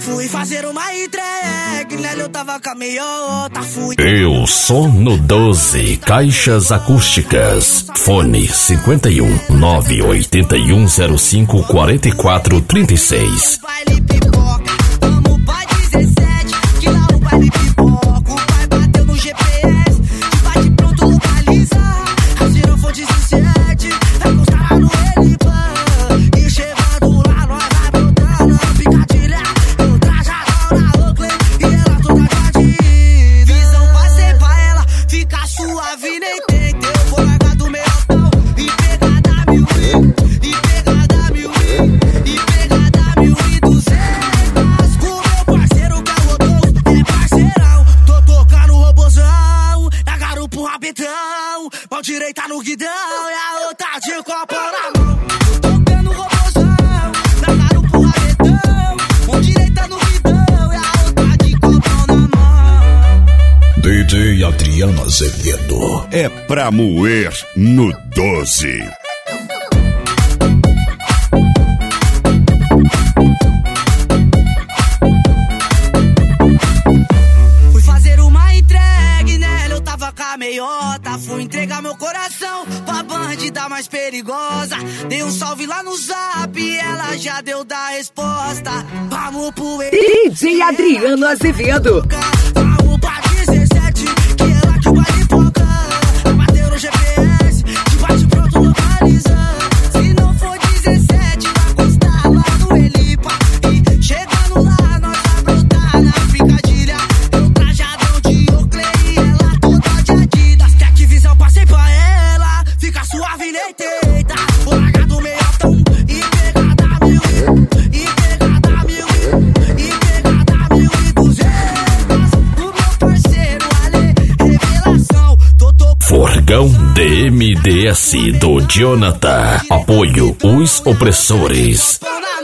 Fui fazer uma entrega, nela eu tava com a meiota. Eu sou no 12 Caixas Acústicas. Fone 51 98105 4436. Baile pipoca, vamos pra 17, que lá o baile pipoca. O pai bateu no GPS, que bate pronto localiza. A girofou 17, vai encostar lá no Elipan. E chegando lá, nós vai botando a picadilha. Eu trajadão na Oakley e ela toda batida. Visão passei pra ela, fica suave, nem tenta. Eu vou largar do meiotão e pegar da 1000 e pegar da 1000 e pegar da 1200. Com meu parceiro que é o Rodolfo, é parceirão. Tô tocando o robozão, na garupa o rabetão. Mão direita no guidão e a outra de copo na mão. Tô tocando o robozão, na garupa o rabetão. Mão direita no guidão e a outra de copo na mão. DJ Adriano Azevedo é pra moer no 12. Fui fazer uma entrega, nela eu tava com a meiota. Fui entregar meu coração pra bandida mais perigosa. Dei um salve lá no zap, ela já deu da resposta. Vamos pro DJ Adriano Azevedo. Vamos pra 17, que ela que vai pipoca. Bateu no GPS, que bate pronto localizando. Se não for 17, vai encostar lá no Elipa. E chegando lá, nós vai brotar na picadilha. Eu trajadão de Oakley e ela toda de Adidas. Quer que visão passei pra ela, fica suave, nem tenta. Vou largar do meiotão e pegar da 1000 e pegar da 1000 e pegar da 1200. O meu parceiro Ale, revelação. Forgão DMDS do Jonathan. Apoio Os Opressores.